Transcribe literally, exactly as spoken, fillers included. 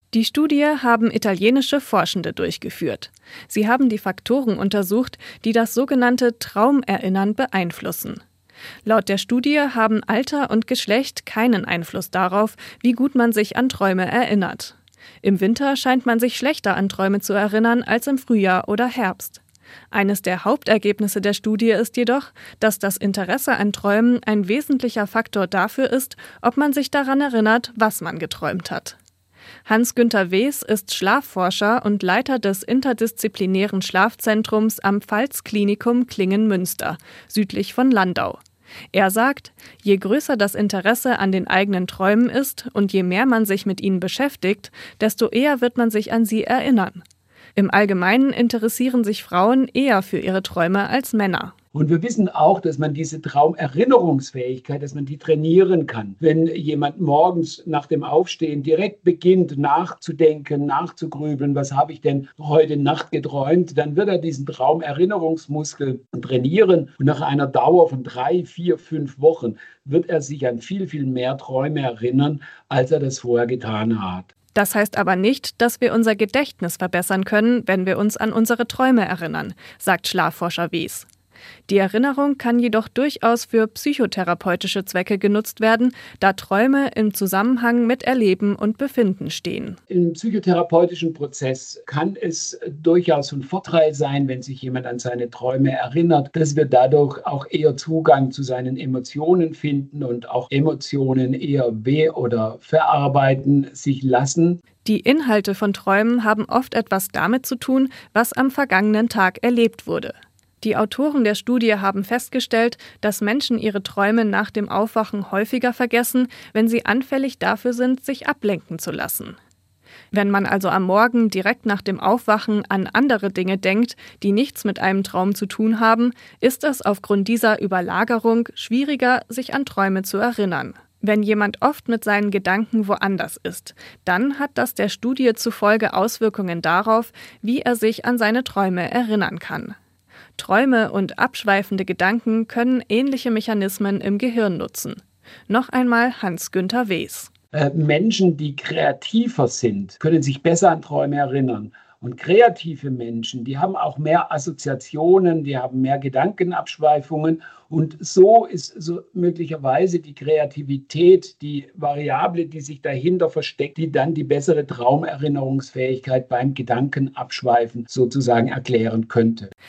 Die Studie haben italienische Forschende durchgeführt. Sie haben die Faktoren untersucht, die das sogenannte Traumerinnern beeinflussen. Laut der Studie haben Alter und Geschlecht keinen Einfluss darauf, wie gut man sich an Träume erinnert. Im Winter scheint man sich schlechter an Träume zu erinnern als im Frühjahr oder Herbst. Eines der Hauptergebnisse der Studie ist jedoch, dass das Interesse an Träumen ein wesentlicher Faktor dafür ist, ob man sich daran erinnert, was man geträumt hat. Hans-Günter Wees ist Schlafforscher und Leiter des interdisziplinären Schlafzentrums am Pfalz-Klinikum Klingen-Münster, südlich von Landau. Er sagt, je größer das Interesse an den eigenen Träumen ist und je mehr man sich mit ihnen beschäftigt, desto eher wird man sich an sie erinnern. Im Allgemeinen interessieren sich Frauen eher für ihre Träume als Männer. Und wir wissen auch, dass man diese Traumerinnerungsfähigkeit, dass man die trainieren kann. Wenn jemand morgens nach dem Aufstehen direkt beginnt nachzudenken, nachzugrübeln, was habe ich denn heute Nacht geträumt, dann wird er diesen Traumerinnerungsmuskel trainieren. Und nach einer Dauer von drei, vier, fünf Wochen wird er sich an viel, viel mehr Träume erinnern, als er das vorher getan hat. Das heißt aber nicht, dass wir unser Gedächtnis verbessern können, wenn wir uns an unsere Träume erinnern, sagt Schlafforscher Wees. Die Erinnerung kann jedoch durchaus für psychotherapeutische Zwecke genutzt werden, da Träume im Zusammenhang mit Erleben und Befinden stehen. Im psychotherapeutischen Prozess kann es durchaus ein Vorteil sein, wenn sich jemand an seine Träume erinnert, dass wir dadurch auch eher Zugang zu seinen Emotionen finden und auch Emotionen eher be- oder verarbeiten sich lassen. Die Inhalte von Träumen haben oft etwas damit zu tun, was am vergangenen Tag erlebt wurde. Die Autoren der Studie haben festgestellt, dass Menschen ihre Träume nach dem Aufwachen häufiger vergessen, wenn sie anfällig dafür sind, sich ablenken zu lassen. Wenn man also am Morgen direkt nach dem Aufwachen an andere Dinge denkt, die nichts mit einem Traum zu tun haben, ist es aufgrund dieser Überlagerung schwieriger, sich an Träume zu erinnern. Wenn jemand oft mit seinen Gedanken woanders ist, dann hat das der Studie zufolge Auswirkungen darauf, wie er sich an seine Träume erinnern kann. Träume und abschweifende Gedanken können ähnliche Mechanismen im Gehirn nutzen. Noch einmal Hans-Günter Wees. Äh, Menschen, die kreativer sind, können sich besser an Träume erinnern. Und kreative Menschen, die haben auch mehr Assoziationen, die haben mehr Gedankenabschweifungen. Und so ist so möglicherweise die Kreativität, die Variable, die sich dahinter versteckt, die dann die bessere Traumerinnerungsfähigkeit beim Gedankenabschweifen sozusagen erklären könnte.